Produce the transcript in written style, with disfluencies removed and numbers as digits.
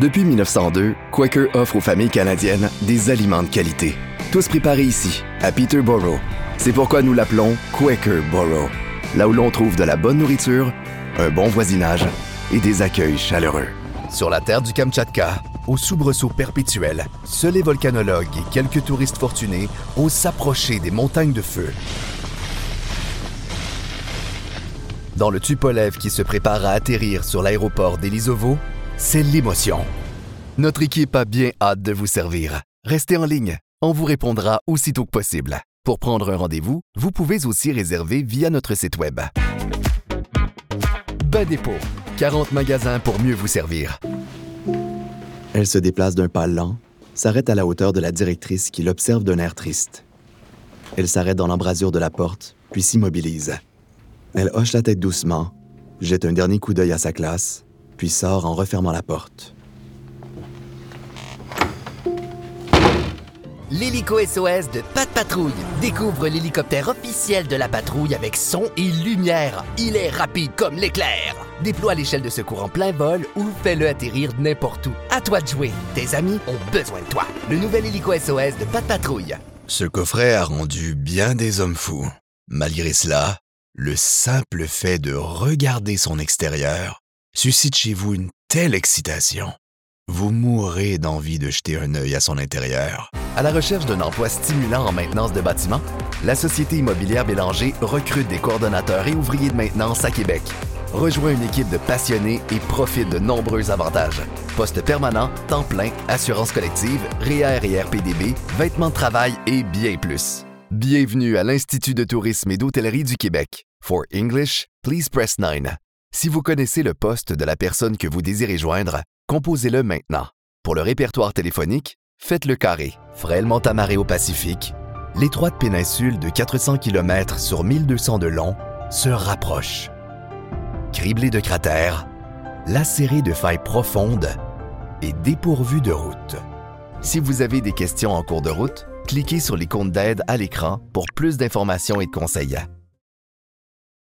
Depuis 1902, Quaker offre aux familles canadiennes des aliments de qualité. Tous préparés ici, à Peterborough. C'est pourquoi nous l'appelons Quaker Borough, là où l'on trouve de la bonne nourriture, un bon voisinage et des accueils chaleureux. Sur la terre du Kamtchatka, au soubresaut perpétuel, seuls les volcanologues et quelques touristes fortunés osent s'approcher des montagnes de feu. Dans le Tupolev qui se prépare à atterrir sur l'aéroport d'Elizovo, c'est l'émotion. Notre équipe a bien hâte de vous servir. Restez en ligne, on vous répondra aussitôt que possible. Pour prendre un rendez-vous, vous pouvez aussi réserver via notre site web. Bas Dépôt, 40 magasins pour mieux vous servir. Elle se déplace d'un pas lent, s'arrête à la hauteur de la directrice qui l'observe d'un air triste. Elle s'arrête dans l'embrasure de la porte, puis s'immobilise. Elle hoche la tête doucement, jette un dernier coup d'œil à sa classe, puis sort en refermant la porte. L'hélico SOS de Pat' Patrouille. Découvre l'hélicoptère officiel de la patrouille avec son et lumière. Il est rapide comme l'éclair. Déploie l'échelle de secours en plein vol ou fais-le atterrir n'importe où. À toi de jouer. Tes amis ont besoin de toi. Le nouvel hélico SOS de Pat' Patrouille. Ce coffret a rendu bien des hommes fous. Malgré cela, le simple fait de regarder son extérieur suscite chez vous une telle excitation. Vous mourrez d'envie de jeter un œil à son intérieur. À la recherche d'un emploi stimulant en maintenance de bâtiments, la Société immobilière Bélanger recrute des coordonnateurs et ouvriers de maintenance à Québec. Rejoins une équipe de passionnés et profite de nombreux avantages. Poste permanent, temps plein, assurance collective, REER et RPDB, vêtements de travail et bien plus. Bienvenue à l'Institut de tourisme et d'hôtellerie du Québec. For English, please press 9. Si vous connaissez le poste de la personne que vous désirez joindre, composez-le maintenant. Pour le répertoire téléphonique, faites le carré. Frêle Montamaré au Pacifique, l'étroite péninsule de 400 km sur 1200 de long se rapproche. Criblée de cratères, lacérée de failles profondes et dépourvue de route. Si vous avez des questions en cours de route, cliquez sur l'icône d'aide à l'écran pour plus d'informations et de conseils.